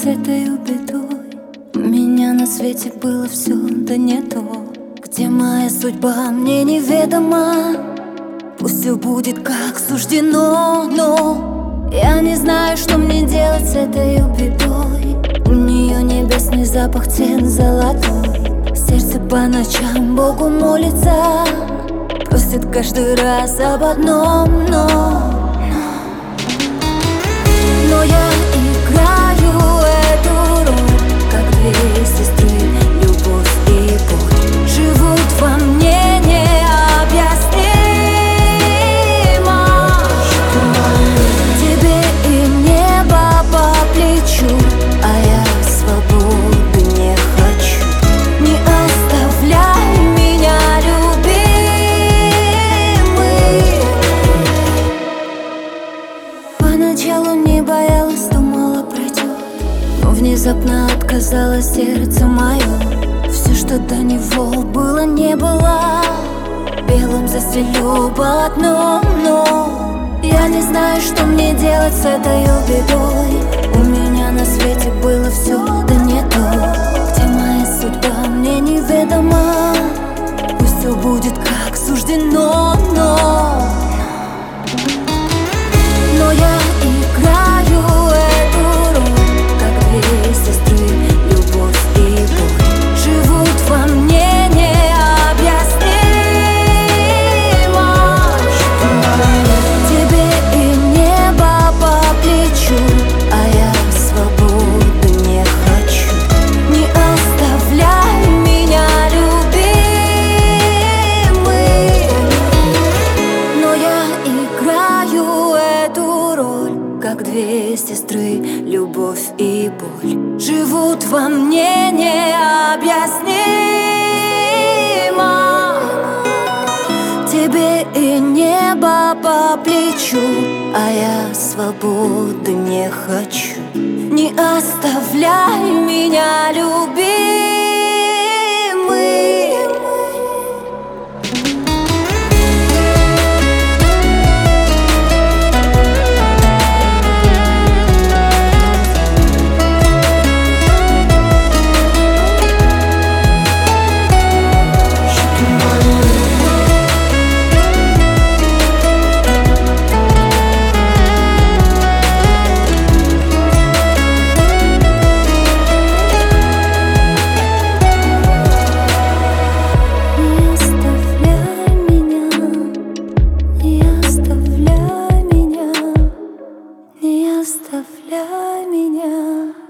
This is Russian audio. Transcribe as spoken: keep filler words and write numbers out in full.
этой бедой. У меня на свете было все, да не то. Где моя судьба, мне неведома. Пусть все будет как суждено, но я не знаю, что мне делать с этой бедой. У нее небесный запах, цвет золотой. Сердце по ночам Богу молится, просит каждый раз об одном, но Но я играю эту роль, как две сестры, любовь и боль. Живут во мне необъяснимо. Тебе им небо по плечу, а я свободы не хочу. Не оставляй меня, любимый. Поначалу не боялась, думала пройдет, но внезапно отказало сердце мое. Все, что до него было, не было, белым застелю полотно. Но я не знаю, что мне делать с этой бедой. У меня на свете было все, да не то. Где моя судьба, мне неведома. Пусть все будет как суждено, но Но я играю эту роль, как две сестры, любовь и боль. Живут во мне необъяснимо. Тебе и небо по плечу, а я свободы не хочу. Не оставляй меня, любимый. Но я играю эту роль, как две сестры, любовь и боль. Живут во мне необъяснимо. Тебе и небо по плечу, а я свободы не хочу. Не оставляй меня, любимый. Не оставляй меня.